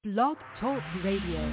Blog Talk Radio.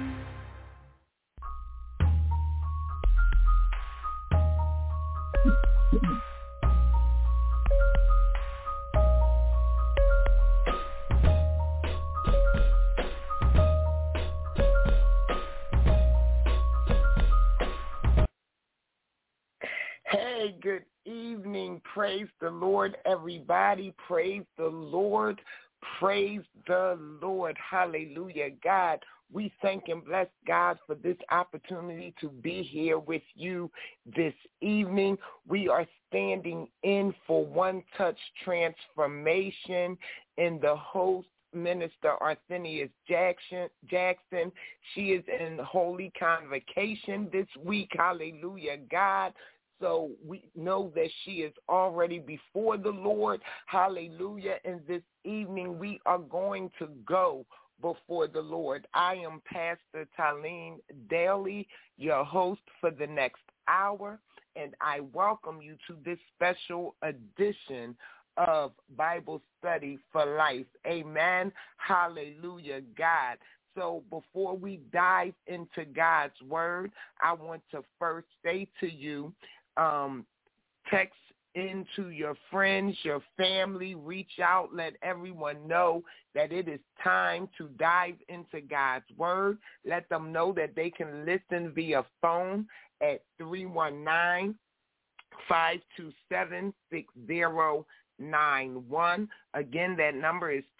Hey, good evening. Praise the Lord, everybody. Praise the Lord. Praise the Lord. Hallelujah. God, we thank and bless God for this opportunity to be here with you this evening. We are standing in for One Touch Transformation, and the host, Minister Arthenius Jackson. She is in Holy Convocation this week. Hallelujah, God. So we know that she is already before the Lord. Hallelujah. And this evening we are going to go before the Lord. I am Pastor Talene Daly, your host for the next hour, and I welcome you to this special edition of Bible Study for Life. Amen. Hallelujah, God. So before we dive into God's word, I want to first say to you, text into your friends, your family, reach out, let everyone know that it is time to dive into God's word. Let them know that they can listen via phone at 319-527-6091. Again, that number is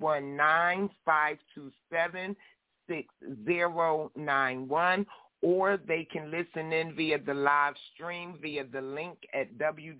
319-527-6091. Or they can listen in via the live stream, via the link at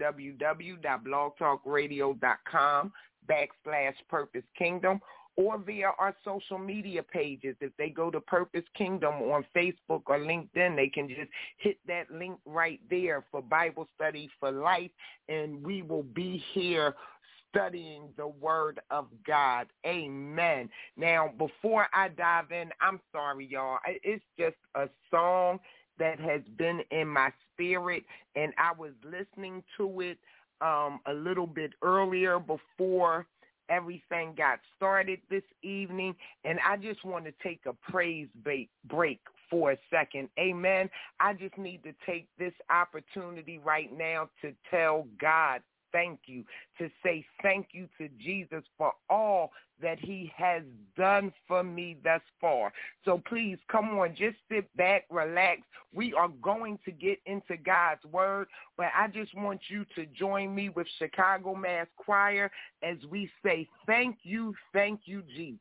www.blogtalkradio.com/Purpose Kingdom, or via our social media pages. If they go to Purpose Kingdom on Facebook or LinkedIn, they can just hit that link right there for Bible Study for Life, and we will be here studying the word of God. Amen. Now, before I dive in, I'm sorry, y'all. It's just a song that has been in my spirit, and I was listening to it a little bit earlier before everything got started this evening, and I just want to take a praise break for a second. Amen. I just need to take this opportunity right now to tell God thank you, to say thank you to Jesus for all that he has done for me thus far. So please, come on, just sit back, relax. We are going to get into God's word, but I just want you to join me with Chicago Mass Choir as we say thank you, Jesus.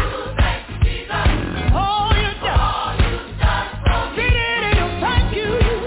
Oh, you done. Thank you.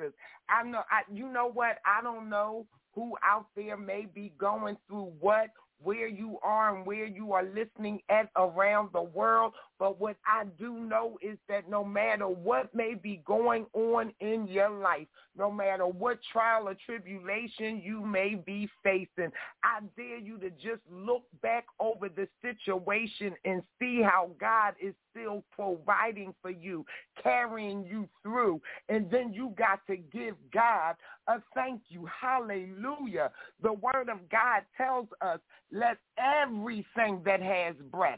Jesus. You know what? I don't know who out there may be going through where you are and where you are listening at around the world. But what I do know is that no matter what may be going on in your life, no matter what trial or tribulation you may be facing, I dare you to just look back over the situation and see how God is still providing for you, carrying you through. And then you got to give God a thank you. Hallelujah. The word of God tells us, let everything that has breath,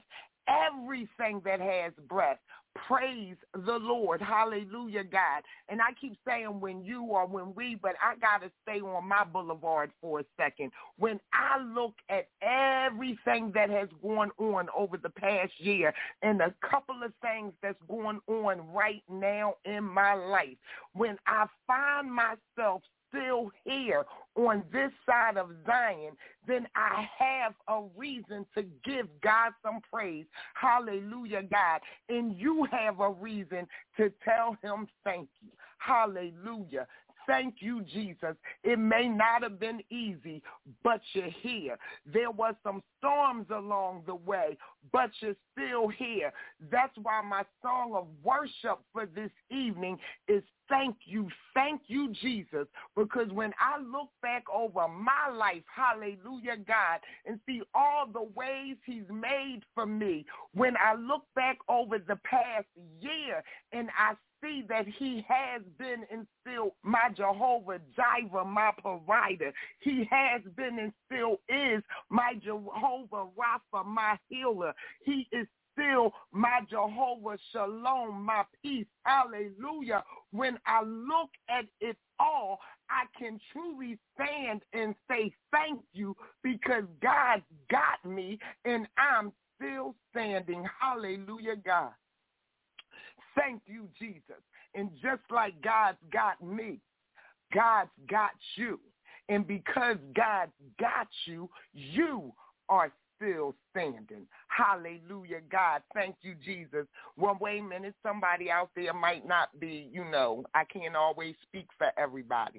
praise the Lord. Hallelujah, God. And I keep saying when you or when we, but I got to stay on my boulevard for a second. When I look at everything that has gone on over the past year and a couple of things that's going on right now in my life, when I find myself still here on this side of Zion, then I have a reason to give God some praise. Hallelujah, God. And you have a reason to tell him thank you. Hallelujah. Thank you, Jesus. It may not have been easy, but you're here. There was some storms along the way, but you're still here. That's why my song of worship for this evening is thank you, Jesus. Because when I look back over my life, hallelujah, God, and see all the ways he's made for me, when I look back over the past year and I see that he has been and still my Jehovah Jireh, my provider. He has been and still is my Jehovah Rapha, my healer. He is still my Jehovah Shalom, my peace. Hallelujah. When I look at it all, I can truly stand and say thank you because God got me and I'm still standing. Hallelujah, God. Thank you, Jesus. And just like God's got me, God's got you. And because God's got you, you are still standing. Hallelujah, God. Thank you, Jesus. Well, wait a minute. Somebody out there might not be, I can't always speak for everybody.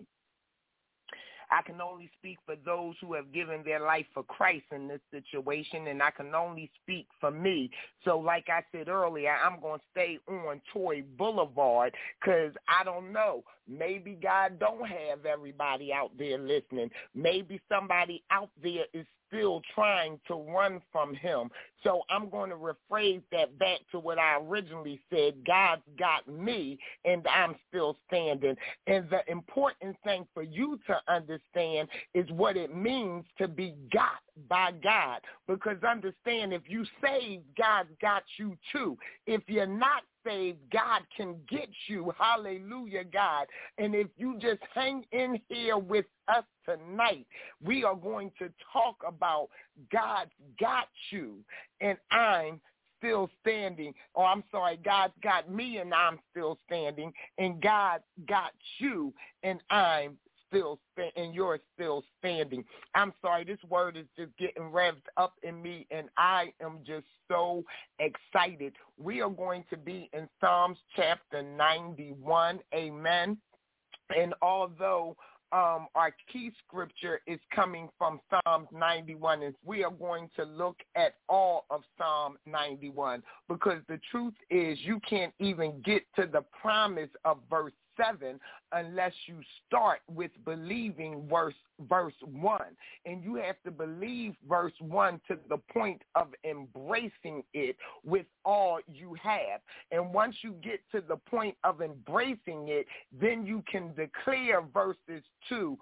I can only speak for those who have given their life for Christ in this situation, and I can only speak for me. So like I said earlier, I'm going to stay on Troy Boulevard because I don't know. Maybe God don't have everybody out there listening. Maybe somebody out there is still trying to run from him. So I'm going to rephrase that back to what I originally said. God's got me, and I'm still standing. And the important thing for you to understand is what it means to be got by God. Because understand, if you saved, God's got you too. If you're not saved, God can get you. Hallelujah, God. And if you just hang in here with us tonight, we are going to talk about God's got you and I'm still standing. God's got me and I'm still standing, and God got you and I'm still and you're still standing. I'm sorry, this word is just getting revved up in me, and I am just so excited. We are going to be in Psalms chapter 91, amen. And although our key scripture is coming from Psalms 91, and we are going to look at all of Psalm 91, because the truth is you can't even get to the promise of verse 7 unless you start with believing verse 1. And you have to believe verse 1 to the point of embracing it with all you have. And once you get to the point of embracing it, then you can declare verse 2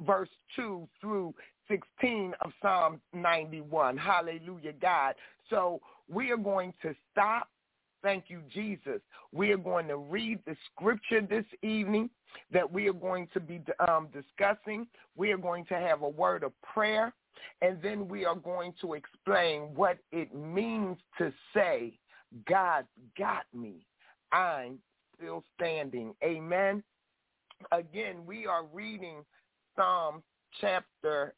through 16 of Psalm 91. Hallelujah, God. So we are going to stop. Thank you, Jesus. We are going to read the scripture this evening that we are going to be discussing. We are going to have a word of prayer, and then we are going to explain what it means to say, God's got me. I'm still standing. Amen. Again, we are reading Psalm chapter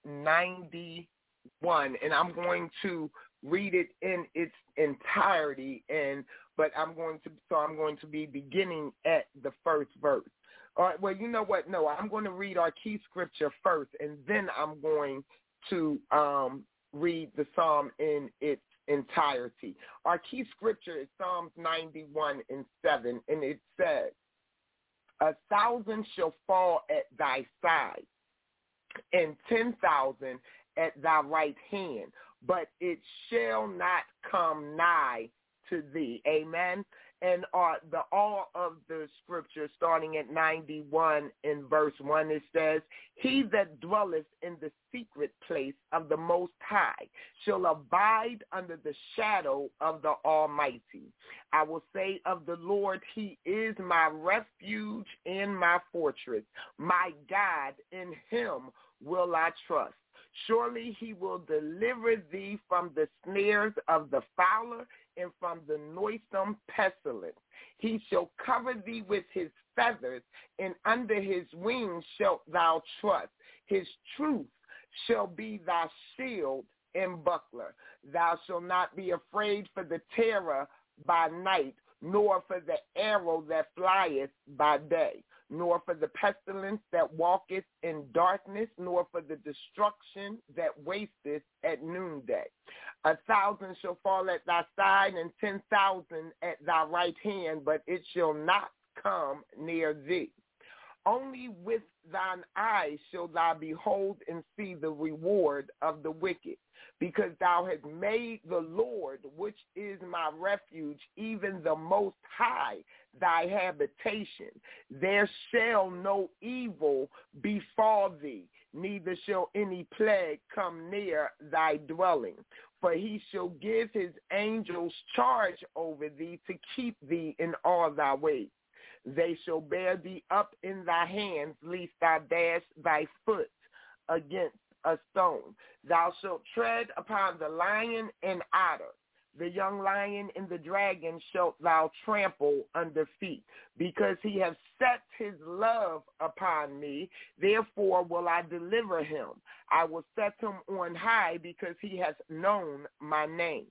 91, and I'm going to read it in its entirety, but I'm going to be beginning at the first verse. All right, well, you know what? No, I'm going to read our key scripture first, and then I'm going to read the psalm in its entirety. Our key scripture is Psalms 91:7, and it says, 1,000 shall fall at thy side, and 10,000 at thy right hand, but it shall not come nigh to thee. Amen. And all of the scripture starting at 91 in verse 1, it says, he that dwelleth in the secret place of the Most High shall abide under the shadow of the Almighty. I will say of the Lord, he is my refuge and my fortress. My God, in him will I trust. Surely he will deliver thee from the snares of the fowler and from the noisome pestilence. He shall cover thee with his feathers, and under his wings shalt thou trust. His truth shall be thy shield and buckler. Thou shalt not be afraid for the terror by night, nor for the arrow that flieth by day, nor for the pestilence that walketh in darkness, nor for the destruction that wasteth at noonday. 1,000 shall fall at thy side, and 10,000 at thy right hand, but it shall not come near thee. Only with thine eyes shall thou behold and see the reward of the wicked, because thou hast made the Lord, which is my refuge, even the Most High, thy habitation. There shall no evil befall thee, neither shall any plague come near thy dwelling. For he shall give his angels charge over thee to keep thee in all thy ways. They shall bear thee up in thy hands, lest thou dash thy foot against a stone. Thou shalt tread upon the lion and otter. The young lion and the dragon shalt thou trample under feet. Because he hath set his love upon me, therefore will I deliver him. I will set him on high, because he hath known my name.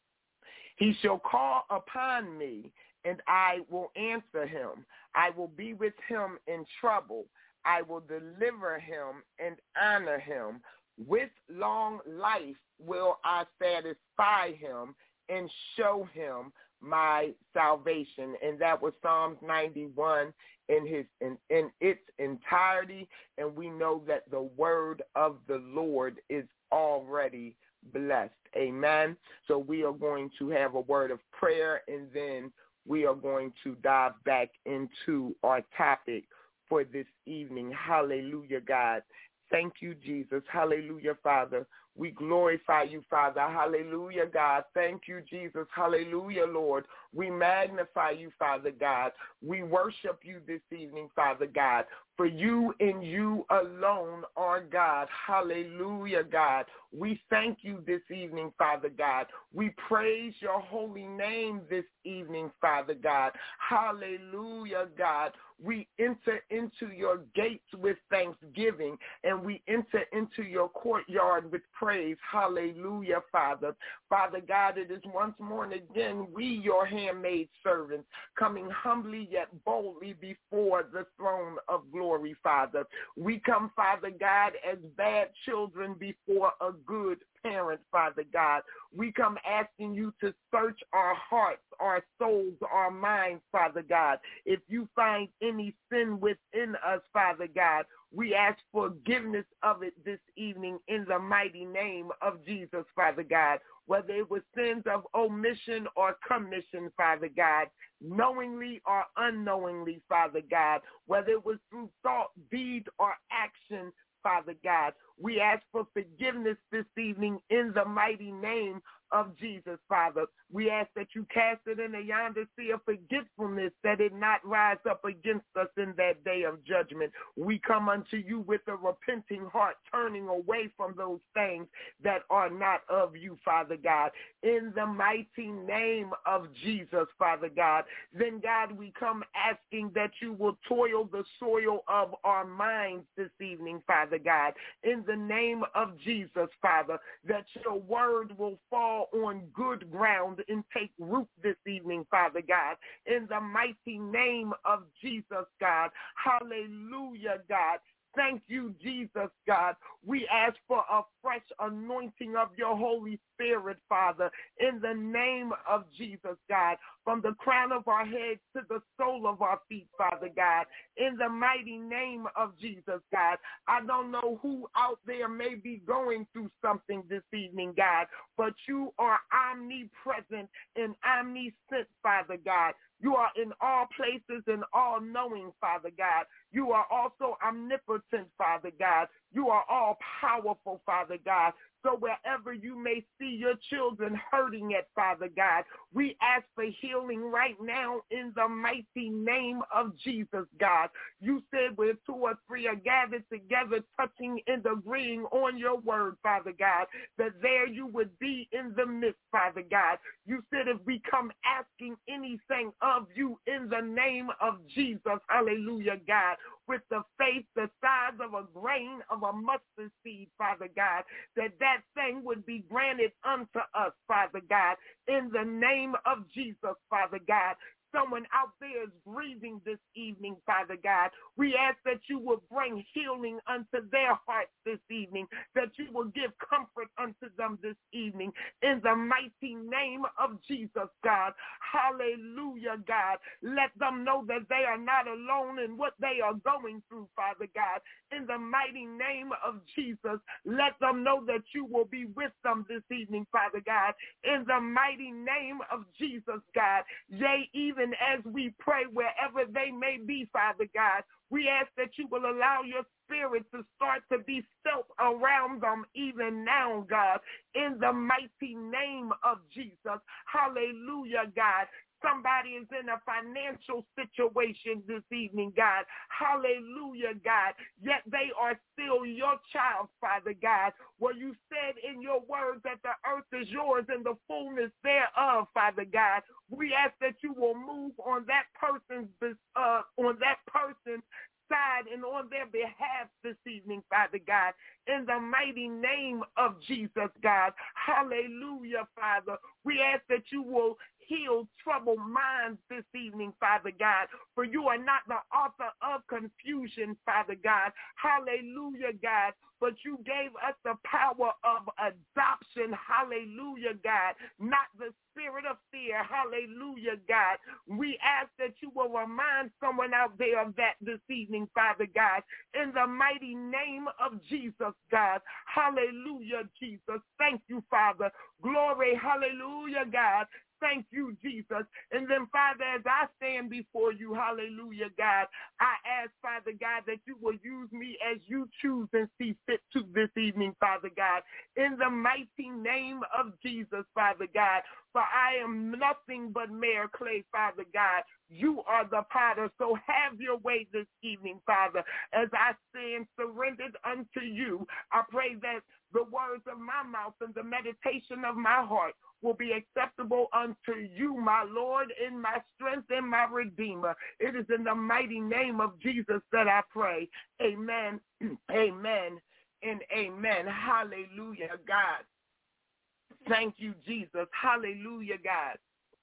He shall call upon me, and I will answer him. I will be with him in trouble. I will deliver him and honor him. With long life will I satisfy him and show him my salvation. And that was Psalms 91 in its entirety. And we know that the word of the Lord is already blessed. Amen. So we are going to have a word of prayer, and then we are going to dive back into our topic for this evening. Hallelujah, God. Thank you, Jesus. Hallelujah, Father. We glorify you, Father. Hallelujah, God. Thank you, Jesus. Hallelujah, Lord. We magnify you, Father God. We worship you this evening, Father God. For you and you alone are God. Hallelujah, God. We thank you this evening, Father God. We praise your holy name this evening, Father God. Hallelujah, God. We enter into your gates with thanksgiving, and we enter into your courtyard with praise. Hallelujah, Father. Father God, it is once more and again we, your handmaid servants, coming humbly yet boldly before the throne of glory, Father. We come, Father God, as bad children before a good parent, Father God. We come asking you to search our hearts, our souls, our minds, Father God. If you find any sin within us, Father God, we ask forgiveness of it this evening in the mighty name of Jesus, Father God. Whether it was sins of omission or commission, Father God, knowingly or unknowingly, Father God, whether it was through thought, deed, or action, Father God, we ask for forgiveness this evening in the mighty name of Jesus, Father. We ask that you cast it in the yonder sea of forgetfulness, that it not rise up against us in that day of judgment. We come unto you with a repenting heart, turning away from those things that are not of you, Father God. In the mighty name of Jesus, Father God. Then, God, we come asking that you will toil the soil of our minds this evening, Father God. In the name of Jesus, Father, that your word will fall fall on good ground and take root this evening, Father God, in the mighty name of Jesus, God. Hallelujah, God. Thank you, Jesus, God. We ask for a fresh anointing of your Holy Spirit, Father, in the name of Jesus, God, from the crown of our heads to the sole of our feet, Father God, in the mighty name of Jesus, God. I don't know who out there may be going through something this evening, God, but you are omnipresent and omniscient, Father God. You are in all places and all knowing, Father God. You are also omnipotent, Father God. You are all powerful, Father God. So wherever you may see your children hurting at, Father God, we ask for healing right now in the mighty name of Jesus, God. You said where 2 or 3 are gathered together, touching and agreeing on your word, Father God, that there you would be in the midst, Father God. You said if we come asking anything of you in the name of Jesus, hallelujah, God, with the faith the size of a grain of a mustard seed, Father God, that thing would be granted unto us, Father God, in the name of Jesus, Father God. Someone out there is grieving this evening, Father God. We ask that you will bring healing unto their hearts this evening, that you will give comfort unto them this evening, in the mighty name of Jesus, God. Hallelujah, God. Let them know that they are not alone in what they are going through, Father God. In the mighty name of Jesus, let them know that you will be with them this evening, Father God. In the mighty name of Jesus, God. Yea, even as we pray wherever they may be, Father God, we ask that you will allow your spirit to start to be felt around them even now, God, in the mighty name of Jesus. Hallelujah, God. Somebody is in a financial situation this evening, God. Hallelujah, God. Yet they are still your child, Father God. Well, you said in your word that the earth is yours and the fullness thereof, Father God. We ask that you will move on that person's side and on their behalf this evening, Father God, in the mighty name of Jesus, God. Hallelujah, Father. We ask that you will heal troubled minds this evening, Father God, for you are not the author of confusion, Father God. Hallelujah, God. But you gave us the power of adoption, hallelujah, God, not the spirit of fear, hallelujah, God. We ask that you will remind someone out there of that this evening, Father God, in the mighty name of Jesus, God. Hallelujah, Jesus. Thank you, Father. Glory, hallelujah, God. Thank you, Jesus. And then, Father, as I stand before you, hallelujah, God, I ask, Father God, that you will use me as you choose and see fit to this evening, Father God, in the mighty name of Jesus, Father God. For I am nothing but mere clay, Father God. You are the potter, so have your way this evening, Father. As I stand surrendered unto you, I pray that the words of my mouth and the meditation of my heart will be acceptable unto you, my Lord, and my strength and my Redeemer. It is in the mighty name of Jesus that I pray. Amen, amen, and amen. Hallelujah, God. Thank you, Jesus. Hallelujah, God.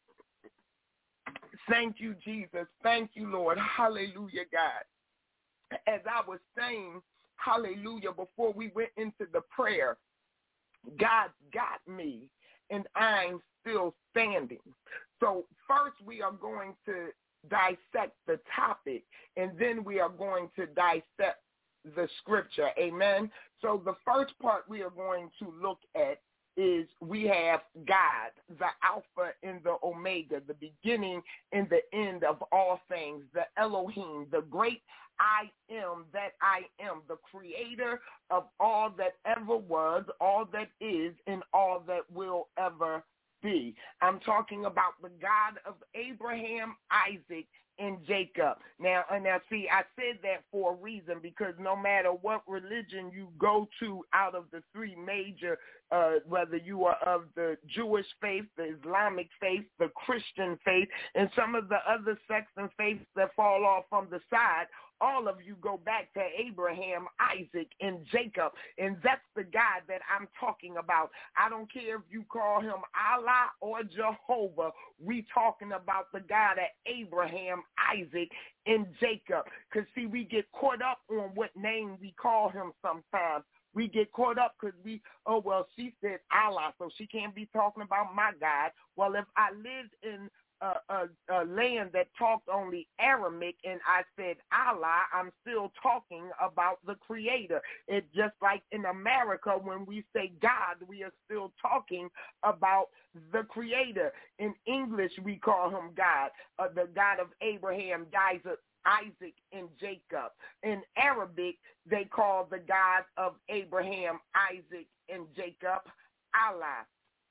Thank you, Jesus. Thank you, Lord. Hallelujah, God. As I was saying, hallelujah, before we went into the prayer, God got me, and I'm still standing. So first we are going to dissect the topic, and then we are going to dissect the scripture. Amen. So the first part we are going to look at is we have God, the Alpha and the Omega, the beginning and the end of all things, the Elohim, the great I am that I am, the creator of all that ever was, all that is, and all that will ever be. I'm talking about the God of Abraham, Isaac, and Jacob. Now, see, I said that for a reason, because no matter what religion you go to out of the three major, whether you are of the Jewish faith, the Islamic faith, the Christian faith, and some of the other sects and faiths that fall off from the side, all of you go back to Abraham, Isaac, and Jacob, and that's the God that I'm talking about. I don't care if you call him Allah or Jehovah. We talking about the God of Abraham, Isaac, and Jacob. Because, see, we get caught up on what name we call him sometimes. We get caught up because she said Allah, so she can't be talking about my God. Well, if I lived in a land that talked only Aramaic and I said Allah, I'm still talking about the Creator. It's just like in America when we say God, we are still talking about the Creator. In English, we call him God, the God of Abraham, Isaac, and Jacob. In Arabic, they call the God of Abraham, Isaac, and Jacob Allah.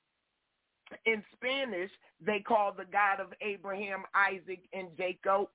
In Spanish, they call the God of Abraham, Isaac, and Jacob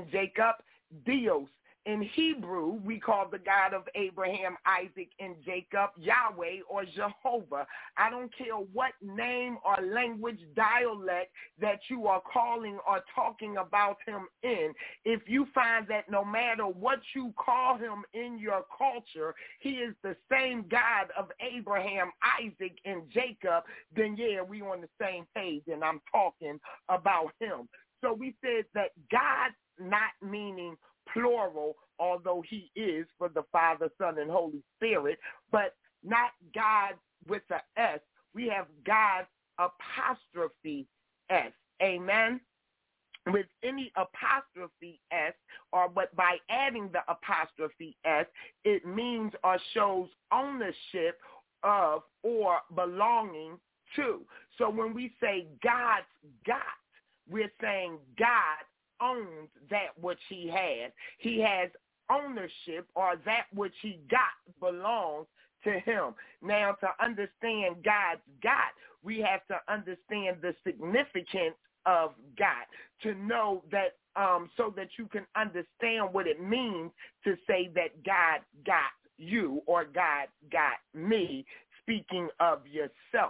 Dios. In Hebrew, we call the God of Abraham, Isaac, and Jacob Yahweh or Jehovah. I don't care what name or language dialect that you are calling or talking about him in. If you find that no matter what you call him in your culture, he is the same God of Abraham, Isaac, and Jacob, then yeah, we on the same page, and I'm talking about him. So we said that God, not meaning plural, although he is for the Father, Son, and Holy Spirit, but not God with an S. We have God apostrophe S. Amen? With any apostrophe S, but by adding the apostrophe S, it means or shows ownership of or belonging to. So when we say God's got, we're saying God owns that which he has. He has ownership, or that which he got belongs to him. Now, to understand God's got, we have to understand the significance of God, to know that, so that you can understand what it means to say that God got you or God got me, speaking of yourself.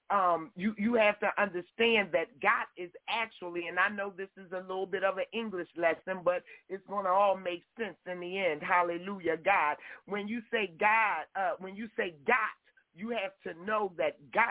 You have to understand that God is actually, and I know this is a little bit of an English lesson, but it's going to all make sense in the end. Hallelujah, God. When you say God, when you say got, you have to know that got,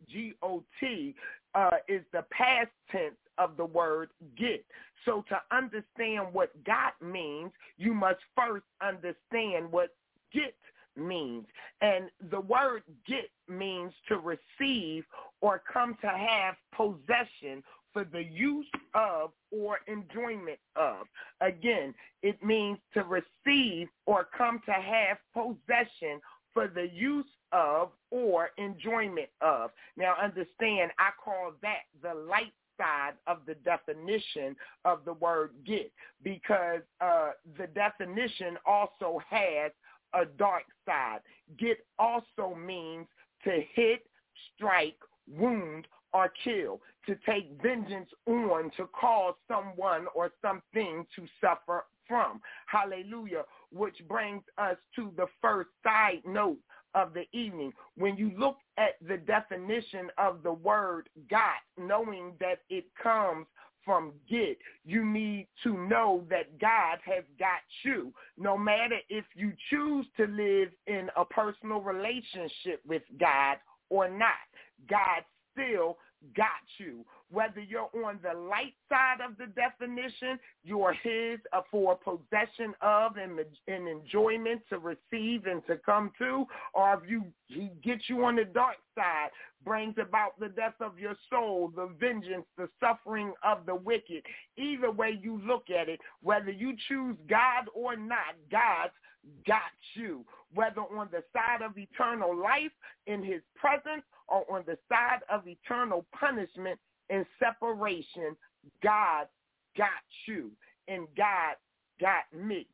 G-O-T, is the past tense of the word get. So to understand what got means, you must first understand what get means. And the word get means to receive or come to have possession for the use of or enjoyment of. Again, it means to receive or come to have possession for the use of or enjoyment of. Now understand, I call that the light side of the definition of the word get, because the definition also has a dark side. Get also means to hit, strike, wound, or kill, to take vengeance on, to cause someone or something to suffer from. Hallelujah. Which brings us to the first side note of the evening. When you look at the definition of the word got, knowing that it comes from get, you need to know that God has got you. No matter if you choose to live in a personal relationship with God or not, God still got you. Whether you're on the light side of the definition, you're his for possession of and enjoyment to receive and to come to, or if he gets you on the dark side, brings about the death of your soul, the vengeance, the suffering of the wicked. Either way you look at it, whether you choose God or not, God's got you. Whether on the side of eternal life in his presence or on the side of eternal punishment and separation, God got you and God got me.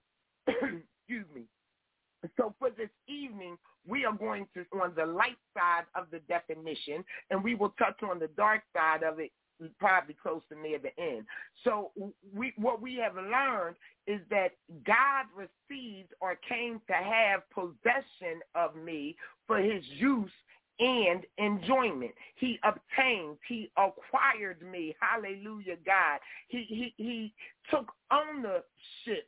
Excuse me. So for this evening, we are going to on the light side of the definition, and we will touch on the dark side of it probably close to near the end. So what we have learned is that God received or came to have possession of me for his use and enjoyment. He obtained, he acquired me. Hallelujah, God. He took ownership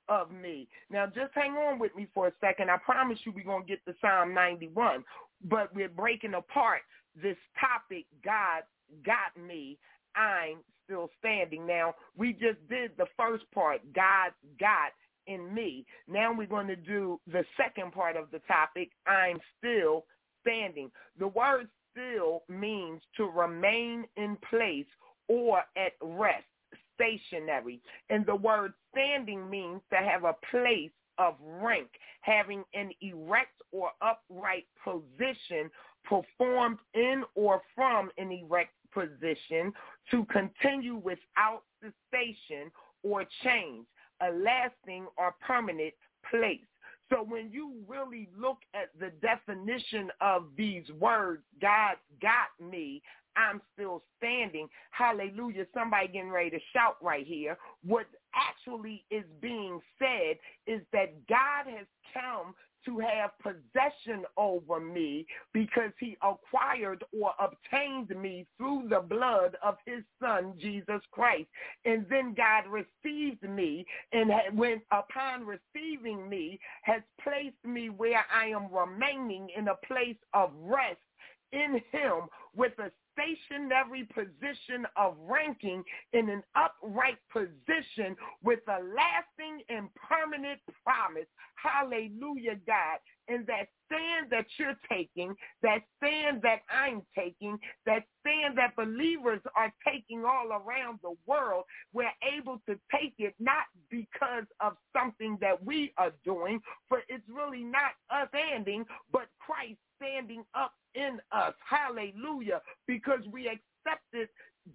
of me. Now, just hang on with me for a second. I promise you we're going to get to Psalm 91, but we're breaking apart this topic, God got me, I'm still standing. Now, we just did the first part, God got in me. Now we're going to do the second part of the topic, I'm still standing. The word still means to remain in place or at rest, stationary. And the word standing means to have a place of rank, having an erect or upright position performed in or from an erect position, to continue without cessation or change, a lasting or permanent place. So when you really look at the definition of these words, God got me, I'm still standing, hallelujah, somebody getting ready to shout right here. What actually is being said is that God has come to have possession over me because he acquired or obtained me through the blood of his son, Jesus Christ. And then God received me, and when upon receiving me, has placed me where I am remaining in a place of rest in him, with a stationary position of ranking in an upright position with a lasting and permanent promise. Hallelujah, God. And that stand that you're taking, that stand that I'm taking, that stand that believers are taking all around the world, we're able to take it not because of something that we are doing, for it's really not us standing, but Christ standing up in us. Hallelujah. Because we accepted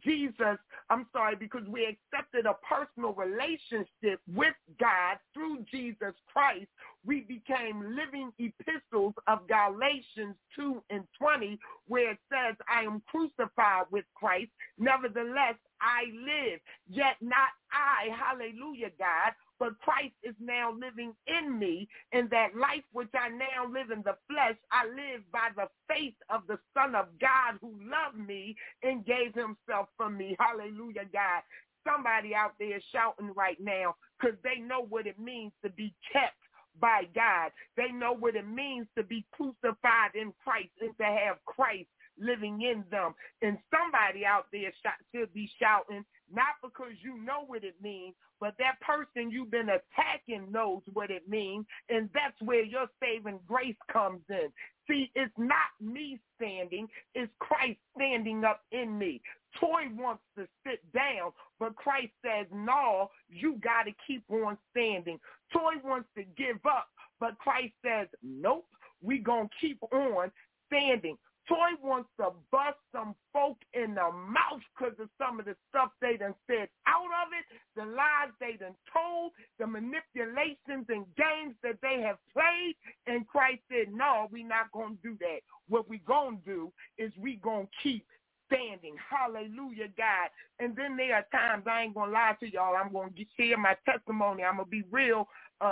because we accepted a personal relationship with God through Jesus Christ, we became living epistles of Galatians 2:20, where it says, I am crucified with Christ, nevertheless I live, yet not I, hallelujah, God, but Christ is now living in me, and that life which I now live in the flesh, I live by the faith of the Son of God who loved me and gave himself for me. Hallelujah, God. Somebody out there shouting right now, because they know what it means to be kept by God. They know what it means to be crucified in Christ and to have Christ living in them. And somebody out there should be shouting, not because you know what it means, but that person you've been attacking knows what it means, and that's where your saving grace comes in. See, it's not me standing, it's Christ standing up in me. Toy wants to sit down, but Christ says, no, you got to keep on standing. Toy wants to give up, but Christ says, nope, we going to keep on standing. Toy wants to bust some folk in the mouth because of some of the stuff they done said out of it, the lies they done told, the manipulations and games that they have played. And Christ said, no, we're not going to do that. What we going to do is we going to keep standing. Hallelujah, God. And then there are times, I ain't going to lie to y'all, I'm going to share my testimony. I'm going to be real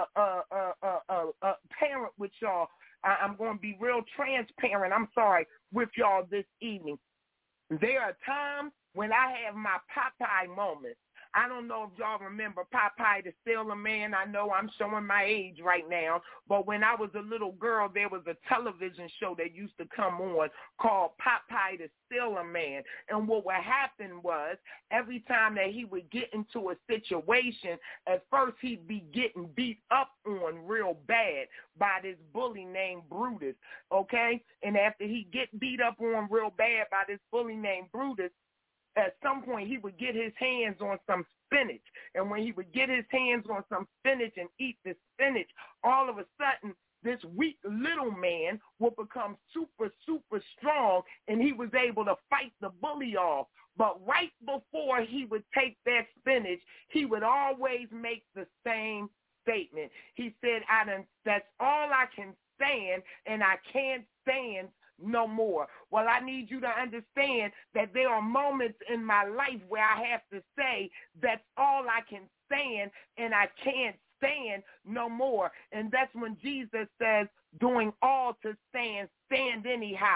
parent with y'all. I'm going to be real transparent, with y'all this evening. There are times when I have my Popeye moments. I don't know if y'all remember Popeye the Sailor Man. I know I'm showing my age right now, but when I was a little girl, there was a television show that used to come on called Popeye the Sailor Man. And what would happen was every time that he would get into a situation, at first he'd be getting beat up on real bad by this bully named Brutus, okay? And after he get beat up on real bad by this bully named Brutus, at some point he would get his hands on some spinach. And when he would get his hands on some spinach and eat the spinach, all of a sudden this weak little man would become super, super strong, and he was able to fight the bully off. But right before he would take that spinach, he would always make the same statement. He said, that's all I can stand, and I can't stand no more. Well, I need you to understand that there are moments in my life where I have to say that's all I can stand, and I can't stand no more. And that's when Jesus says, doing all to stand anyhow.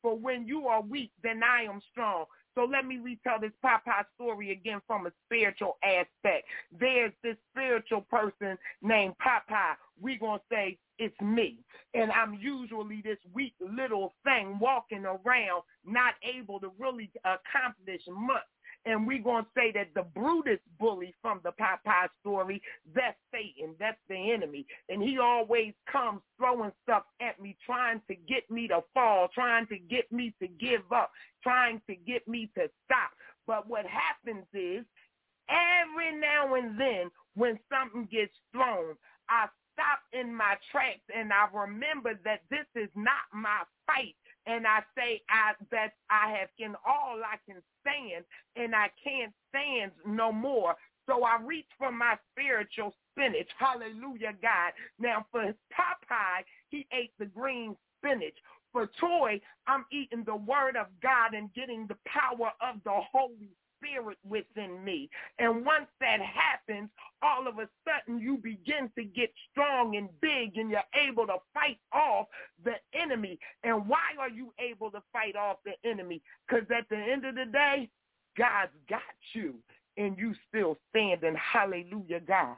For when you are weak, then I am strong. So let me retell this Popeye story again from a spiritual aspect. There's this spiritual person named Popeye. We're going to say it's me. And I'm usually this weak little thing walking around, not able to really accomplish much. And we're going to say that the Brutus bully from the Popeye story, that's Satan. That's the enemy. And he always comes throwing stuff at me, trying to get me to fall, trying to get me to give up, trying to get me to stop. But what happens is every now and then when something gets thrown, I stop in my tracks and I remember that this is not my fight. And I say that I have in all I can stand, and I can't stand no more. So I reach for my spiritual spinach. Hallelujah, God. Now, for Popeye, he ate the green spinach. For Toy, I'm eating the word of God and getting the power of the Holy Spirit within me. And once that happens, all of a sudden you begin to get strong and big, and you're able to fight off the enemy. And why are you able to fight off the enemy? Because at the end of the day, God's got you, and you still standing. Hallelujah, God.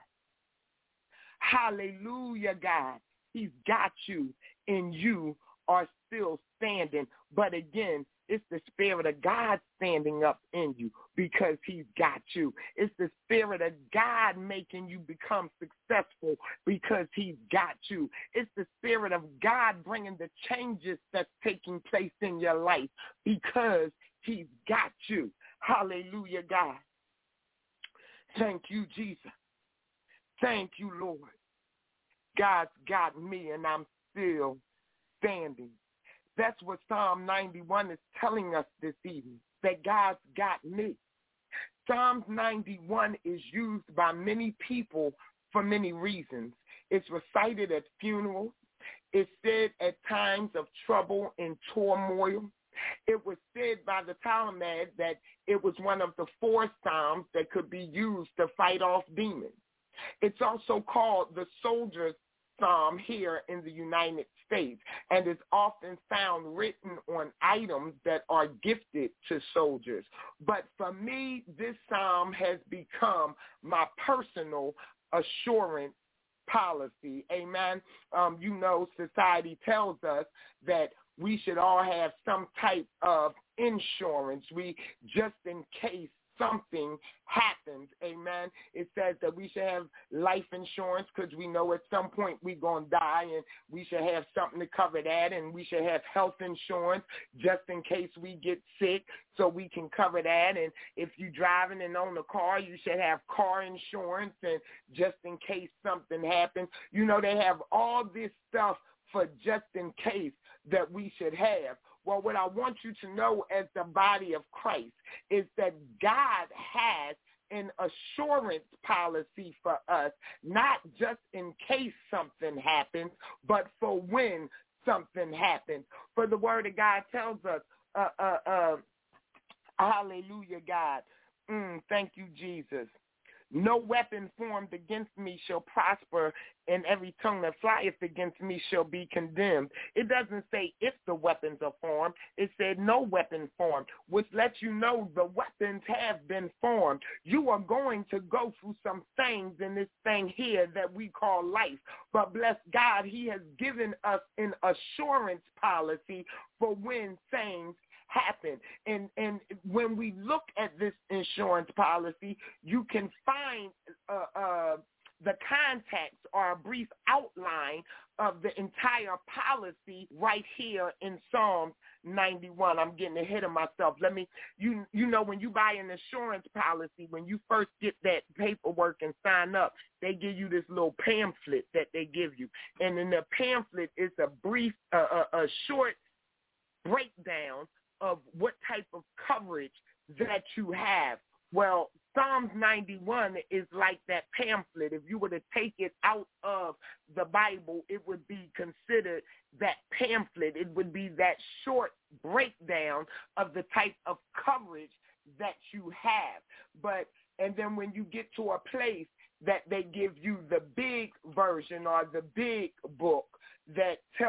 Hallelujah, God. He's got you, and you are still standing. But again, it's the Spirit of God standing up in you because he's got you. It's the Spirit of God making you become successful because he's got you. It's the Spirit of God bringing the changes that's taking place in your life because he's got you. Hallelujah, God. Thank you, Jesus. Thank you, Lord. God's got me, and I'm still standing. That's what Psalm 91 is telling us this evening, that God's got me. Psalms 91 is used by many people for many reasons. It's recited at funerals. It's said at times of trouble and turmoil. It was said by the Talmud that it was one of the 4 psalms that could be used to fight off demons. It's also called the soldier's psalm here in the United States, and is often found written on items that are gifted to soldiers. But for me, this psalm has become my personal assurance policy. Amen. Society tells us that we should all have some type of insurance. Just in case something happens, amen. It says that we should have life insurance because we know at some point we're going to die, and we should have something to cover that, and we should have health insurance just in case we get sick so we can cover that. And if you're driving and own a car, you should have car insurance, and just in case something happens. They have all this stuff for just in case that we should have. Well, what I want you to know as the body of Christ is that God has an assurance policy for us, not just in case something happens, but for when something happens. For the word of God tells us, hallelujah, God. Thank you, Jesus. No weapon formed against me shall prosper, and every tongue that flieth against me shall be condemned. It doesn't say if the weapons are formed. It said no weapon formed, which lets you know the weapons have been formed. You are going to go through some things in this thing here that we call life. But bless God, he has given us an assurance policy for when things happen. And when we look at this insurance policy, you can find the context or a brief outline of the entire policy right here in Psalms 91. I'm getting ahead of myself. When you buy an insurance policy, when you first get that paperwork and sign up, they give you this little pamphlet that they give you. And in the pamphlet is a brief, a short breakdown of what type of coverage that you have. Well, Psalms 91 is like that pamphlet. If you were to take it out of the Bible, it would be considered that pamphlet. It would be that short breakdown of the type of coverage that you have. And then when you get to a place that they give you the big version or the big book that tells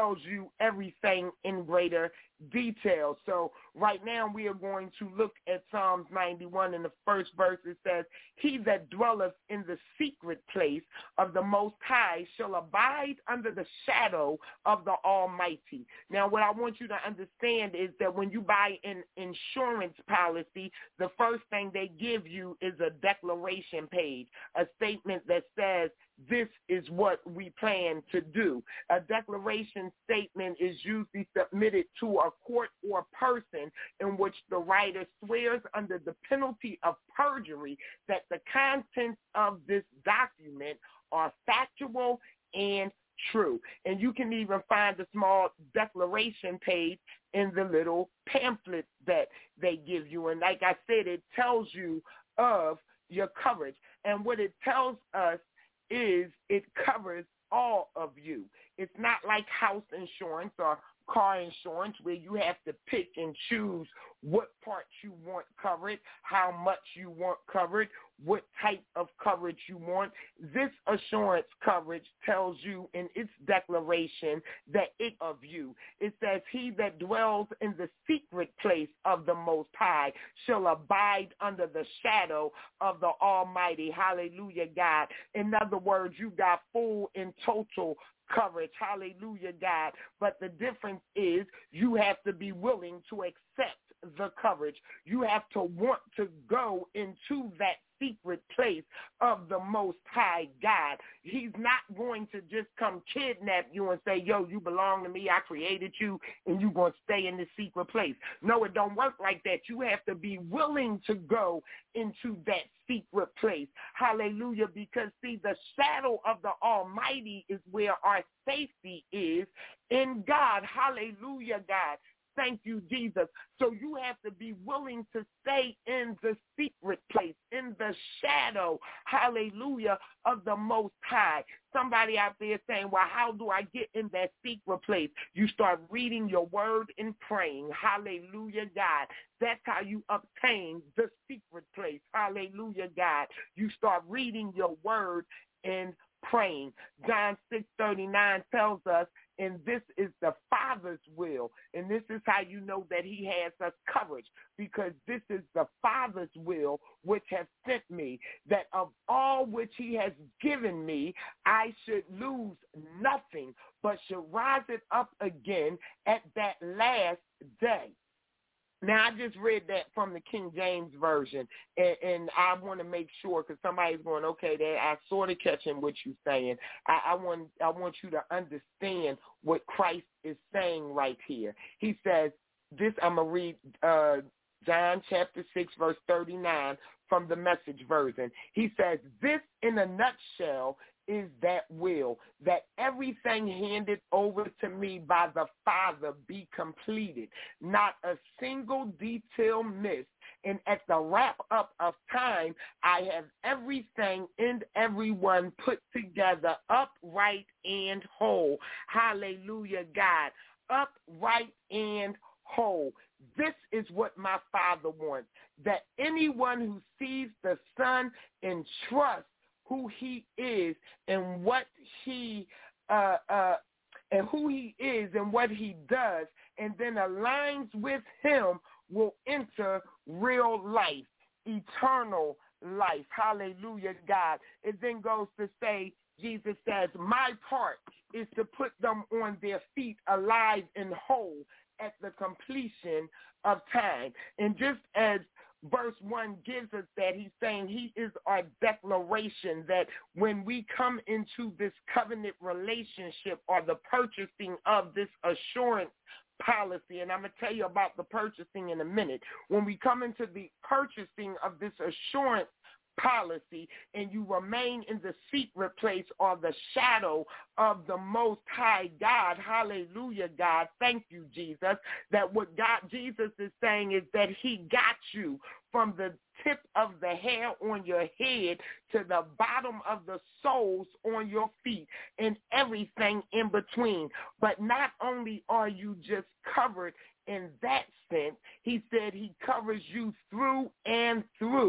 tells you everything in greater detail. So right now we are going to look at Psalms 91. In the first verse it says, he that dwelleth in the secret place of the Most High shall abide under the shadow of the Almighty. Now what I want you to understand is that when you buy an insurance policy, the first thing they give you is a declaration page, a statement that says, this is what we plan to do. A declaration statement is usually submitted to a court or person in which the writer swears under the penalty of perjury that the contents of this document are factual and true. And you can even find a small declaration page in the little pamphlet that they give you. And like I said, it tells you of your coverage. And what it tells us is it covers all of you. It's not like house insurance or car insurance where you have to pick and choose what parts you want covered, how much you want covered, what type of coverage you want. This assurance coverage tells you in its declaration that it of you. It says, he that dwells in the secret place of the Most High shall abide under the shadow of the Almighty. Hallelujah, God. In other words, you got full and total coverage. Hallelujah, God. But the difference is you have to be willing to accept the coverage. You have to want to go into that secret place of the Most High God. He's not going to just come kidnap you and say, yo, you belong to me, I created you, and you're going to stay in this secret place. No, it don't work like that. You have to be willing to go into that secret place. Hallelujah, because see, the shadow of the Almighty is where our safety is in God. Hallelujah, God. Thank you, Jesus. So you have to be willing to stay in the secret place, in the shadow, hallelujah, of the Most High. Somebody out there saying, well, how do I get in that secret place? You start reading your word and praying. Hallelujah, God. That's how you obtain the secret place. Hallelujah, God. You start reading your word and praying. John 6:39 tells us, and this is the Father's will. And this is how you know that he has us covered, because this is the Father's will which has sent me, that of all which he has given me, I should lose nothing, but should rise it up again at that last day. Now, I just read that from the King James Version, and I want to make sure, because somebody's going, okay, I sort of catching what you're saying. I want you to understand what Christ is saying right here. He says, this, I'm going to read John chapter 6, verse 39 from the Message version. He says, this in a nutshell is that will, that everything handed over to me by the Father be completed, not a single detail missed, and at the wrap-up of time, I have everything and everyone put together upright and whole. Hallelujah, God. Upright and whole. This is what my Father wants, that anyone who sees the Son and trusts who he is and what he and who he is and what he does, and then aligns with him, will enter real life, eternal life. Hallelujah, God. It then goes to say, Jesus says, my part is to put them on their feet alive and whole at the completion of time. And just as verse 1 gives us that, he's saying he is our declaration that when we come into this covenant relationship or the purchasing of this assurance policy, and I'm going to tell you about the purchasing in a minute. When we come into the purchasing of this assurance policy and you remain in the secret place or the shadow of the Most High God, hallelujah, God, thank you, Jesus, that what God, Jesus is saying is that he got you from the tip of the hair on your head to the bottom of the soles on your feet and everything in between. But not only are you just covered in that sense, he said he covers you through and through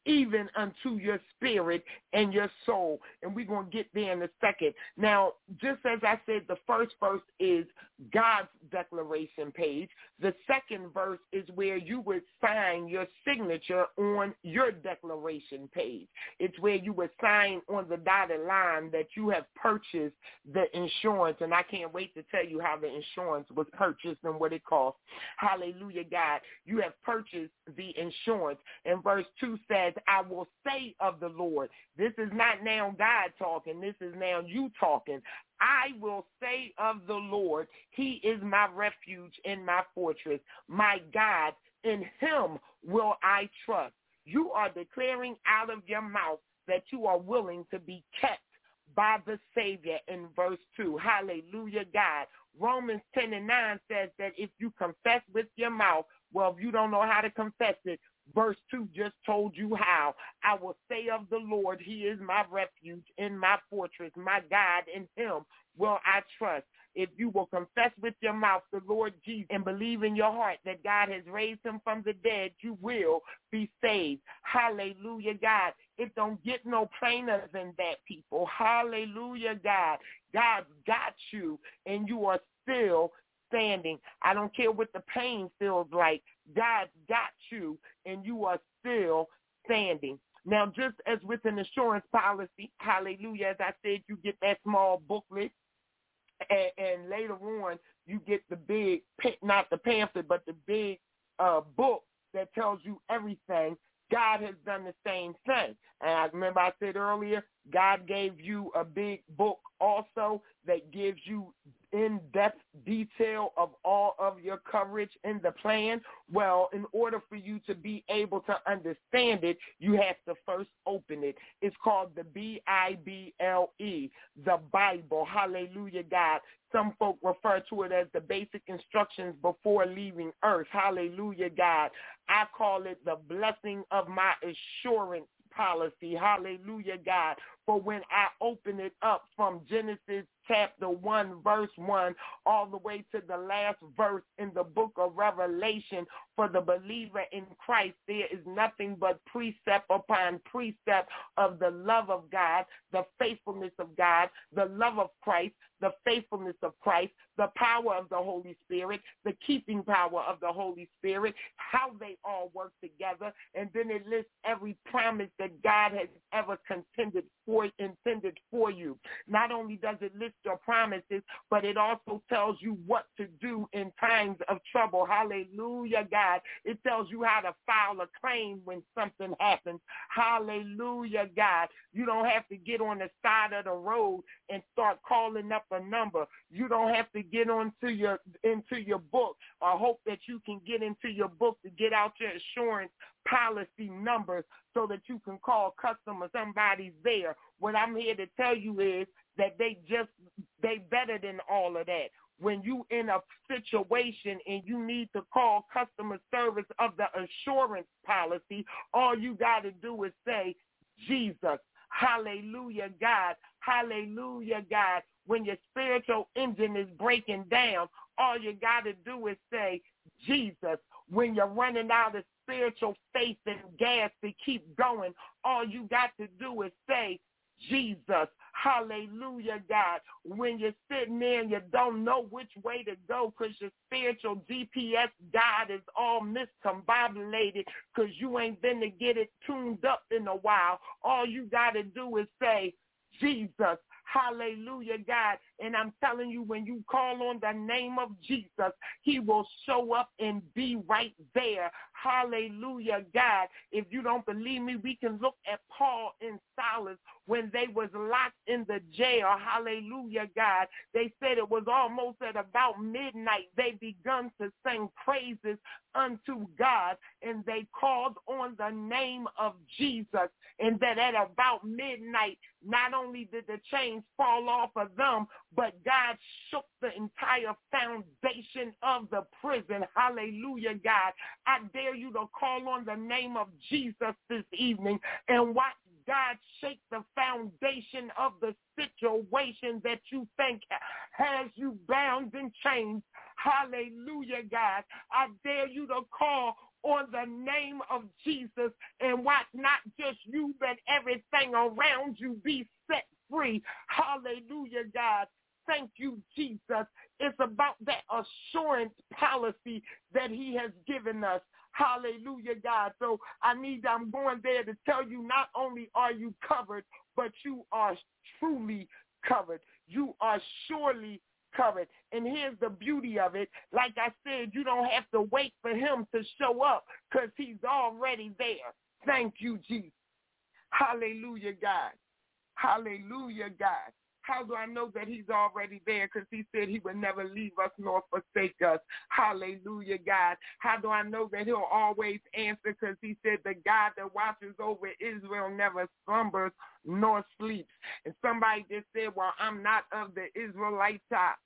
even unto your spirit and your soul. And we're going to get there in a second. Now, just as I said, the first verse is God's declaration page. The second verse is where you would sign your signature on your declaration page. It's where you would sign on the dotted line that you have purchased the insurance. And I can't wait to tell you how the insurance was purchased and what it cost. Hallelujah, God. You have purchased the insurance. And verse 2 says, I will say of the Lord. This is not now God talking. This is now you talking. I will say of the Lord, he is my refuge and my fortress, my God, in him will I trust. You are declaring out of your mouth that you are willing to be kept by the Savior in verse 2. Hallelujah, God. Romans 10:9 says that if you confess with your mouth, well, if you don't know how to confess it, verse 2 just told you how. I will say of the Lord, he is my refuge and my fortress, my God, in him will I trust. If you will confess with your mouth the Lord Jesus and believe in your heart that God has raised him from the dead, you will be saved. Hallelujah, God. It don't get no plainer than that, people. Hallelujah, God. God's got you, and you are still standing. I don't care what the pain feels like. God's got you, and you are still standing. Now, just as with an insurance policy, hallelujah, as I said, you get that small booklet, and later on you get the big, not the pamphlet, but the big book that tells you everything. God has done the same thing. And I remember I said earlier, God gave you a big book also that gives you in-depth detail of all of your coverage in the plan. Well, in order for you to be able to understand it, you have to first open it. It's called the Bible, the Bible. Hallelujah, God. Some folk refer to it as the basic instructions before leaving earth. Hallelujah, God. I call it the blessing of my assurance policy. Hallelujah, God. For when I open it up from Genesis chapter 1, verse 1, all the way to the last verse in the book of Revelation, for the believer in Christ, there is nothing but precept upon precept of the love of God, the faithfulness of God, the love of Christ, the faithfulness of Christ, the power of the Holy Spirit, the keeping power of the Holy Spirit, how they all work together, and then it lists every promise that God has ever intended for you. Not only does it list your promises, but it also tells you what to do in times of trouble. Hallelujah, God. It tells you how to file a claim when something happens. Hallelujah, God. You don't have to get on the side of the road and start calling up a number. You don't have to get into your book or hope that you can get into your book to get out your insurance policy numbers so that you can call customers. Somebody's there. What I'm here to tell you is that they better than all of that. When you in a situation and you need to call customer service of the insurance policy, all you got to do is say, Jesus. Hallelujah, God. Hallelujah, God. When your spiritual engine is breaking down, all you got to do is say, Jesus. When you're running out of spiritual faith and gas to keep going, all you got to do is say, Jesus. Hallelujah, God. When you're sitting there and you don't know which way to go because your spiritual GPS God is all miscombobulated because you ain't been to get it tuned up in a while, all you got to do is say, Jesus. Hallelujah, God. And I'm telling you, when you call on the name of Jesus, he will show up and be right there. Hallelujah, God. If you don't believe me, we can look at Paul and Silas when they was locked in the jail. Hallelujah, God. They said it was almost at about midnight. They begun to sing praises unto God, and they called on the name of Jesus. And that at about midnight, not only did the chains fall off of them, but God shook the entire foundation of the prison. Hallelujah, God. I dare you to call on the name of Jesus this evening and watch God shake the foundation of the situation that you think has you bound in chains. Hallelujah, God. I dare you to call on the name of Jesus, and watch not just you, but everything around you be set free. Hallelujah, God. Thank you, Jesus. It's about that assurance policy that he has given us. Hallelujah, God. So I'm going there to tell you, not only are you covered, but you are truly covered. You are surely covered. And here's the beauty of it. Like I said, you don't have to wait for him to show up because he's already there. Thank you, Jesus. Hallelujah, God. Hallelujah, God. How do I know that he's already there? Because he said he would never leave us nor forsake us. Hallelujah, God. How do I know that he'll always answer? Because he said the God that watches over Israel never slumbers nor sleeps. And somebody just said, well, I'm not of the Israelite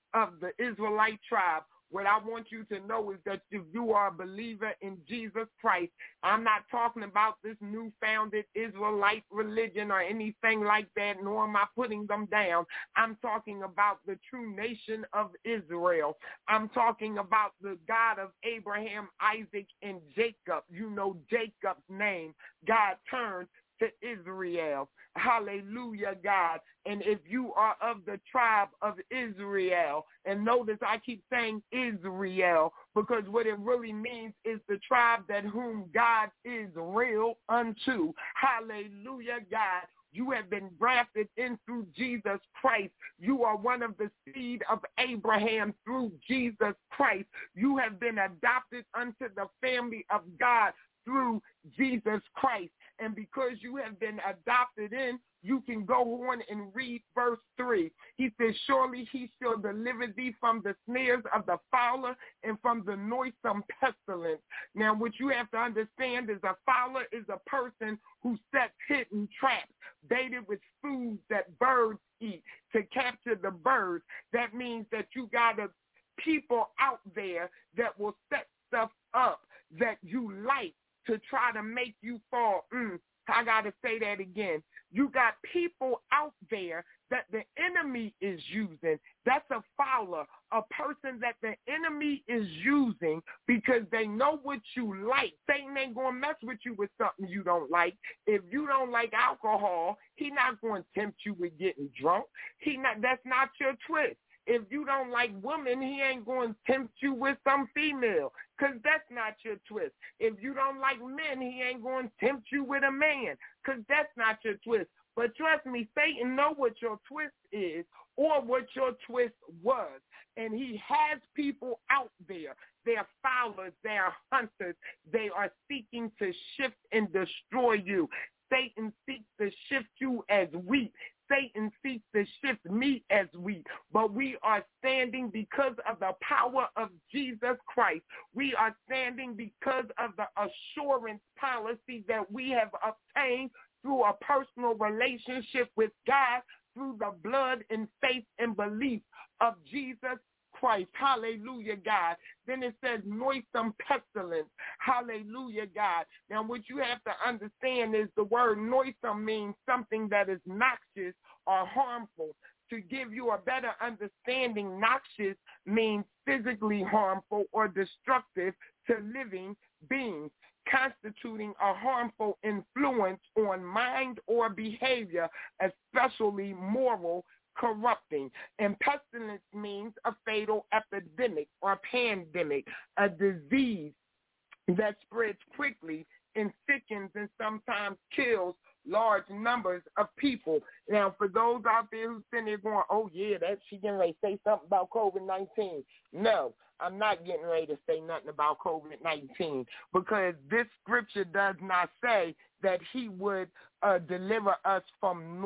tribe. What I want you to know is that if you are a believer in Jesus Christ, I'm not talking about this new-founded Israelite religion or anything like that, nor am I putting them down. I'm talking about the true nation of Israel. I'm talking about the God of Abraham, Isaac, and Jacob. You know Jacob's name. God turned to Israel. Hallelujah, God. And if you are of the tribe of Israel, and notice I keep saying Israel, because what it really means is the tribe that whom God is real unto. Hallelujah, God. You have been grafted in through Jesus Christ. You are one of the seed of Abraham through Jesus Christ. You have been adopted unto the family of God through Jesus Christ. And because you have been adopted in, you can go on and read verse 3. He says, surely he shall deliver thee from the snares of the fowler and from the noisome pestilence. Now, what you have to understand is a fowler is a person who sets hidden traps, baited with food that birds eat to capture the birds. That means that you got people out there that will set stuff up that you like to try to make you fall. I got to say that again. You got people out there that the enemy is using. That's a fowler, a person that the enemy is using because they know what you like. Satan ain't going to mess with you with something you don't like. If you don't like alcohol, he's not going to tempt you with getting drunk. That's not your twist. If you don't like women, he ain't going to tempt you with some female because that's not your twist. If you don't like men, he ain't going to tempt you with a man because that's not your twist. But trust me, Satan know what your twist is or what your twist was. And he has people out there. They're fowlers. They're hunters. They are seeking to shift and destroy you. Satan seeks to shift you as wheat. Satan seeks to shift me as wheat, but we are standing because of the power of Jesus Christ. We are standing because of the assurance policy that we have obtained through a personal relationship with God through the blood and faith and belief of Jesus Christ. Hallelujah, God. Then it says noisome pestilence. Hallelujah, God. Now, what you have to understand is the word noisome means something that is noxious or harmful. To give you a better understanding, noxious means physically harmful or destructive to living beings, constituting a harmful influence on mind or behavior, especially moral corrupting. And pestilence means a fatal epidemic or pandemic, a disease that spreads quickly and sickens and sometimes kills large numbers of people. Now, for those out there who sitting there going, oh, yeah, she getting ready to say something about COVID-19. No, I'm not getting ready to say nothing about COVID-19 because this scripture does not say that he would deliver us from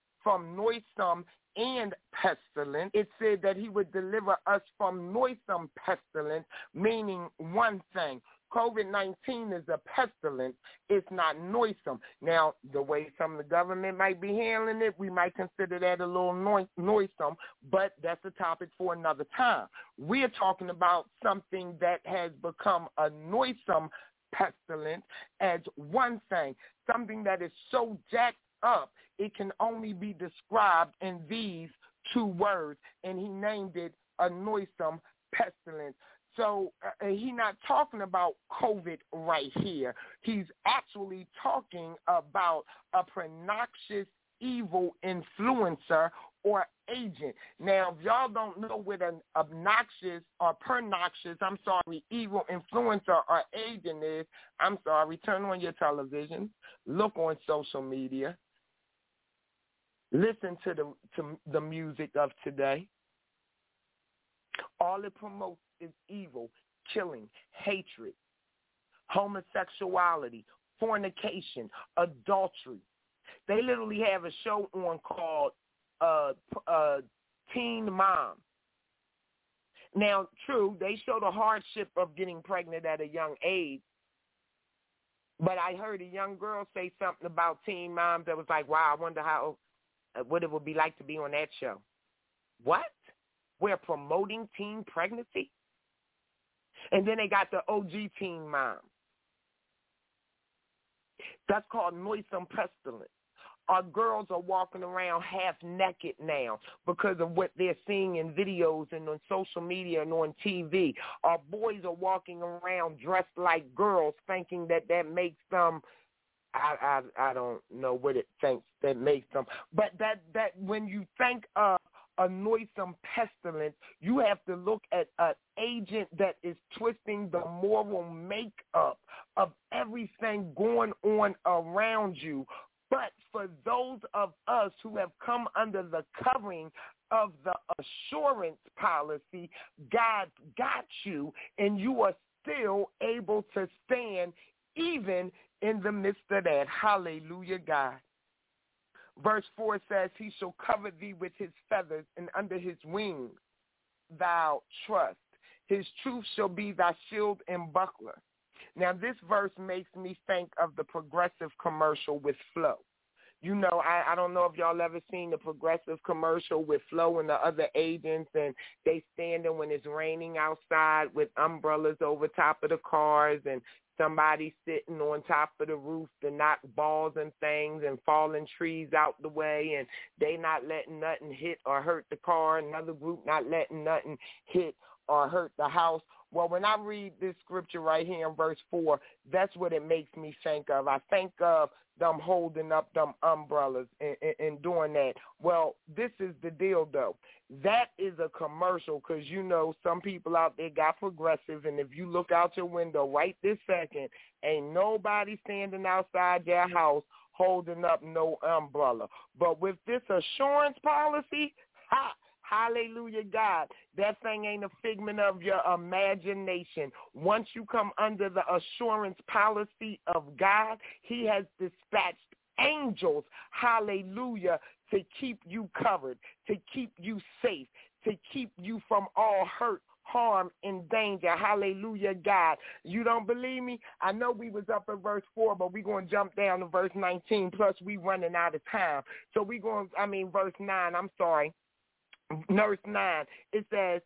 noisome and pestilence. It said that he would deliver us from noisome pestilence, meaning one thing. COVID-19 is a pestilence. It's not noisome. Now, the way some of the government might be handling it, we might consider that a little noisome, but that's a topic for another time. We're talking about something that has become a noisome pestilence as one thing, something that is so jacked up, it can only be described in these two words, and he named it a noisome pestilence. So he's not talking about COVID right here. He's actually talking about a pernicious evil influencer or agent. Now, if y'all don't know what an obnoxious or pernicious, evil influencer or agent is, I'm sorry, turn on your television, look on social media, listen to the music of today. All it promotes is evil, killing, hatred, homosexuality, fornication, adultery. They literally have a show on called Teen Mom. Now, true, they show the hardship of getting pregnant at a young age, but I heard a young girl say something about teen moms that was like, wow, I wonder what it would be like to be on that show. What? We're promoting teen pregnancy? And then they got the OG teen mom. That's called noisome pestilence. Our girls are walking around half naked now because of what they're seeing in videos and on social media and on TV. Our boys are walking around dressed like girls, thinking that makes them, I don't know what it thinks that makes them, but that when you think of a noisome pestilence, you have to look at an agent that is twisting the moral makeup of everything going on around you. But for those of us who have come under the covering of the assurance policy, God got you, and you are still able to stand even in the midst of that. Hallelujah, God. Verse 4 says, he shall cover thee with his feathers, and under his wings thou trust. His truth shall be thy shield and buckler. Now, this verse makes me think of the Progressive commercial with Flo. You know, I don't know if y'all ever seen the Progressive commercial with Flo and the other agents, and they standing when it's raining outside with umbrellas over top of the cars, and somebody sitting on top of the roof to knock balls and things and falling trees out the way, and they not letting nothing hit or hurt the car, another group not letting nothing hit or hurt the house. Well, when I read this scripture right here in verse 4, that's what it makes me think of. I think of them holding up them umbrellas and doing that. Well, this is the deal, though. That is a commercial because, you know, some people out there got Progressive, and if you look out your window right this second, ain't nobody standing outside your house holding up no umbrella. But with this assurance policy, hallelujah, God, that thing ain't a figment of your imagination. Once you come under the assurance policy of God, he has dispatched angels, hallelujah, to keep you covered, to keep you safe, to keep you from all hurt, harm, and danger. Hallelujah, God. You don't believe me? I know we was up at verse 4, but we're going to jump down to verse 19, plus we running out of time. So verse 9, I'm sorry. Verse 9, it says,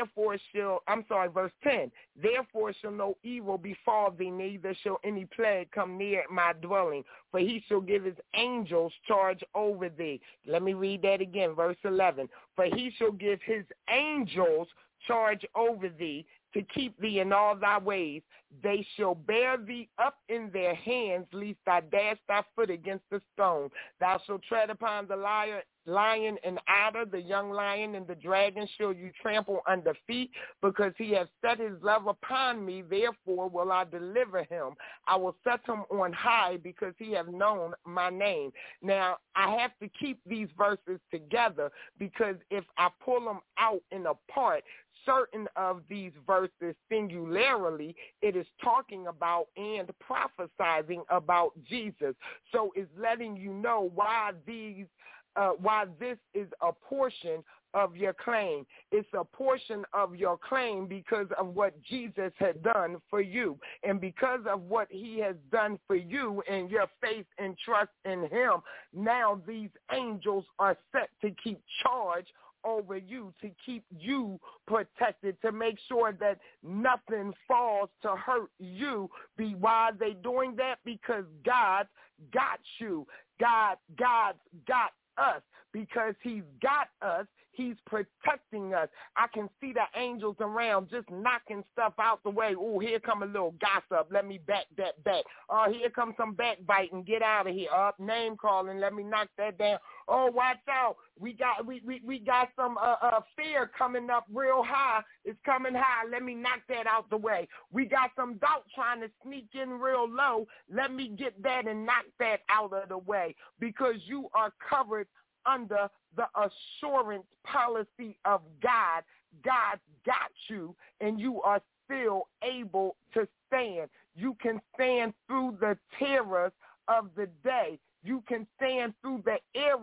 verse 10, therefore shall no evil befall thee, neither shall any plague come near my dwelling, for he shall give his angels charge over thee. Let me read that again, verse 11, for he shall give his angels charge over thee to keep thee in all thy ways. They shall bear thee up in their hands, lest thou dash thy foot against the stone. Thou shalt tread upon the lion and adder, the young lion and the dragon shall you trample under feet, because he has set his love upon me, therefore will I deliver him. I will set him on high, because he hath known my name. Now, I have to keep these verses together, because if I pull them out and apart, certain of these verses singularly, it is talking about and prophesizing about Jesus. So it's letting you know why this is a portion of your claim. It's a portion of your claim because of what Jesus had done for you. And because of what he has done for you and your faith and trust in him, now these angels are set to keep charge over you, to keep you protected, to make sure that nothing falls to hurt you. Why are they doing that? Because God got you. God got us. Because he's got us, He's protecting us. I can see the angels around just knocking stuff out the way. Oh, here come a little gossip. Let me back that back. Oh, here comes some backbiting. Get out of here. Name calling. Let me knock that down. Oh, watch out. We got some fear coming up real high. It's coming high. Let me knock that out the way. We got some doubt trying to sneak in real low. Let me get that and knock that out of the way, because you are covered under the assurance policy of God. God got you, and you are still able to stand. You can stand through the terrors of the day. You can stand through the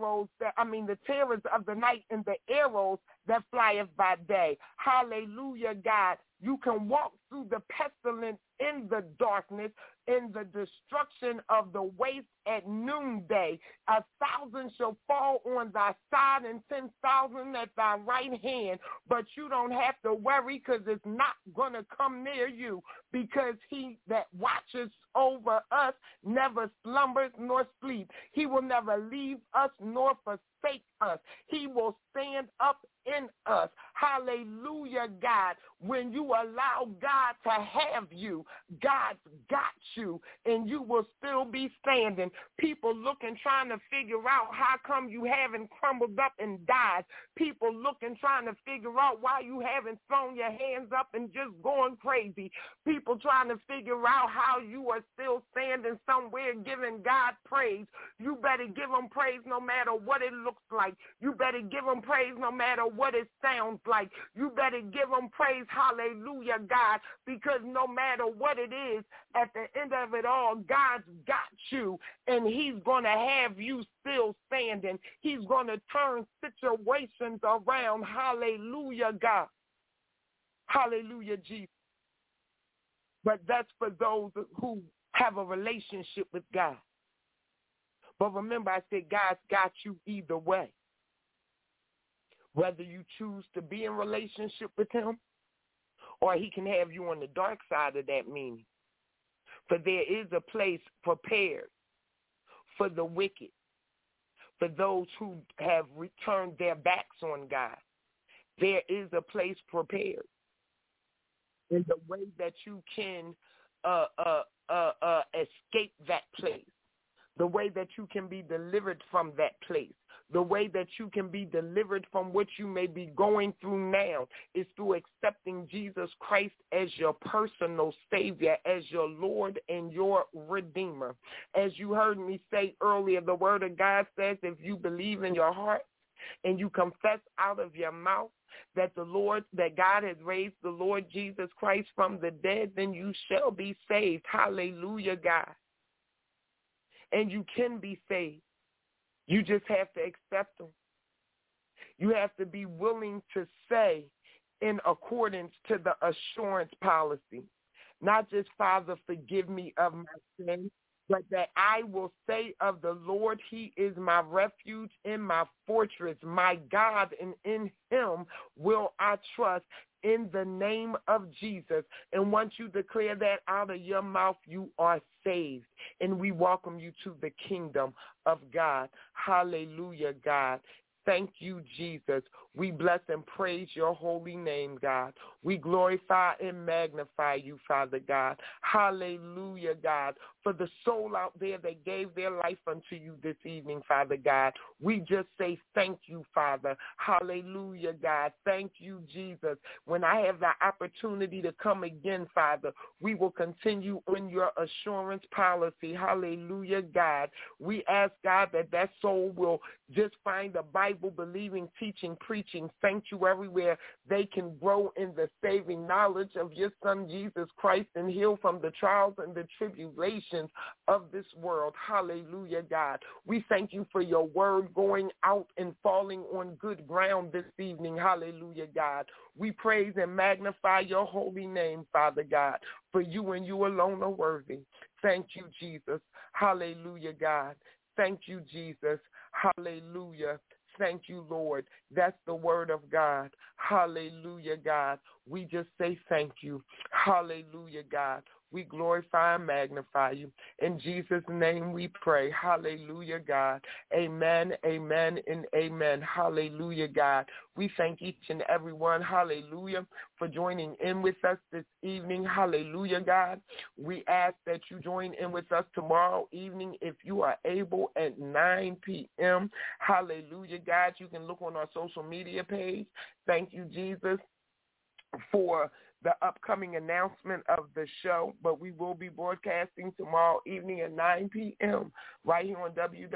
terrors of the night and the arrows that flieth by day. Hallelujah, God. You can walk through the pestilence in the darkness, in the destruction of the waste at noonday. 1,000 shall fall on thy side and 10,000 at thy right hand, but you don't have to worry, because it's not going to come near you, because he that watches over us never slumbers nor sleeps. He will never leave us nor forsake us. He will stand up in us. Hallelujah, God. When you allow God to have you, God's got you, and you will still be standing. People looking, trying to figure out how come you haven't crumbled up and died. People looking, trying to figure out why you haven't thrown your hands up and just going crazy. People trying to figure out how you are still standing somewhere giving God praise. You better give him praise no matter what it looks like. You better give him praise no matter what it sounds like. You better give him praise, hallelujah, God, because no matter what it is, at the end of it all, God's got you, and he's going to have you still standing. He's going to turn situations around. Hallelujah, God. Hallelujah, Jesus. But that's for those who have a relationship with God. But remember, I said God's got you either way. Whether you choose to be in relationship with him, or he can have you on the dark side of that meaning. For there is a place prepared for the wicked, for those who have returned their backs on God. There is a place prepared. In the way that you can escape that place, the way that you can be delivered from that place, the way that you can be delivered from what you may be going through now is through accepting Jesus Christ as your personal Savior, as your Lord and your Redeemer. As you heard me say earlier, the Word of God says if you believe in your heart and you confess out of your mouth that God has raised the Lord Jesus Christ from the dead, then you shall be saved. Hallelujah, God. And you can be saved. You just have to accept him. You have to be willing to say in accordance to the assurance policy, not just, Father, forgive me of my sins, but that I will say of the Lord, he is my refuge and my fortress, my God, and in him will I trust, in the name of Jesus. And once you declare that out of your mouth, you are saved. And we welcome you to the kingdom of God. Hallelujah, God. Thank you, Jesus. We bless and praise your holy name, God. We glorify and magnify you, Father God. Hallelujah, God. For the soul out there that gave their life unto you this evening, Father God, we just say thank you, Father. Hallelujah, God. Thank you, Jesus. When I have the opportunity to come again, Father, we will continue on your assurance policy. Hallelujah, God. We ask, God, that soul will just find a Bible-believing, teaching, preaching sanctuary where they can grow in the saving knowledge of your Son, Jesus Christ, and heal from the trials and the tribulations of this world. Hallelujah, God. We thank you for your word going out and falling on good ground this evening. Hallelujah, God. We praise and magnify your holy name, Father God, for you and you alone are worthy. Thank you, Jesus. Hallelujah, God. Thank you, Jesus. Hallelujah. Thank you, Lord. That's the word of God. Hallelujah, God. We just say thank you. Hallelujah, God. We glorify and magnify you. In Jesus' name we pray. Hallelujah, God. Amen, amen, and amen. Hallelujah, God. We thank each and every one, hallelujah, for joining in with us this evening. Hallelujah, God. We ask that you join in with us tomorrow evening if you are able at 9 p.m. Hallelujah, God. You can look on our social media page. Thank you, Jesus, for the upcoming announcement of the show, but we will be broadcasting tomorrow evening at 9 p.m. right here on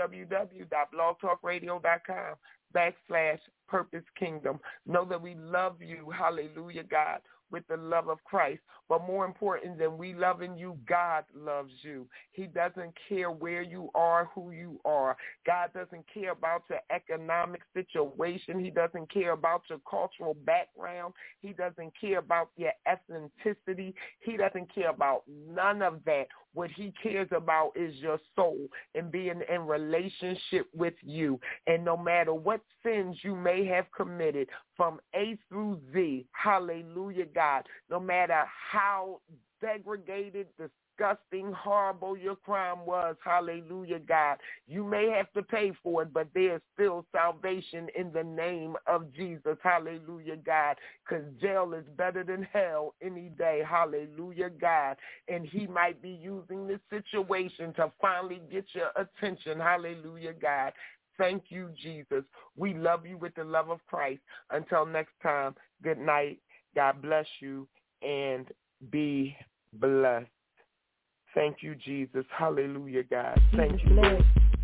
www.blogtalkradio.com/Purpose Kingdom. Know that we love you, hallelujah, God, with the love of Christ. But more important than we loving you, God loves you. He doesn't care where you are, who you are. God doesn't care about your economic situation. He doesn't care about your cultural background. He doesn't care about your ethnicity. He doesn't care about none of that. What he cares about is your soul and being in relationship with you. And no matter what sins you may have committed from A through Z, hallelujah, God, no matter how degraded, disgusting, horrible your crime was, hallelujah, God, you may have to pay for it, but there's still salvation in the name of Jesus, hallelujah, God, because jail is better than hell any day, hallelujah, God, and he might be using this situation to finally get your attention, hallelujah, God. Thank you, Jesus. We love you with the love of Christ. Until next time, good night. God bless you and be blessed. Thank you, Jesus. Hallelujah, God. Thank you, Lord.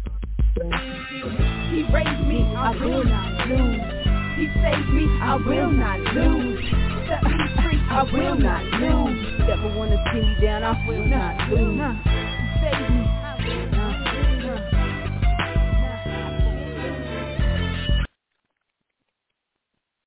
He raised me, I will not lose. He saved me, I will not lose. Set me free, I will not lose. Never want to see me down, I will not lose. He saved me.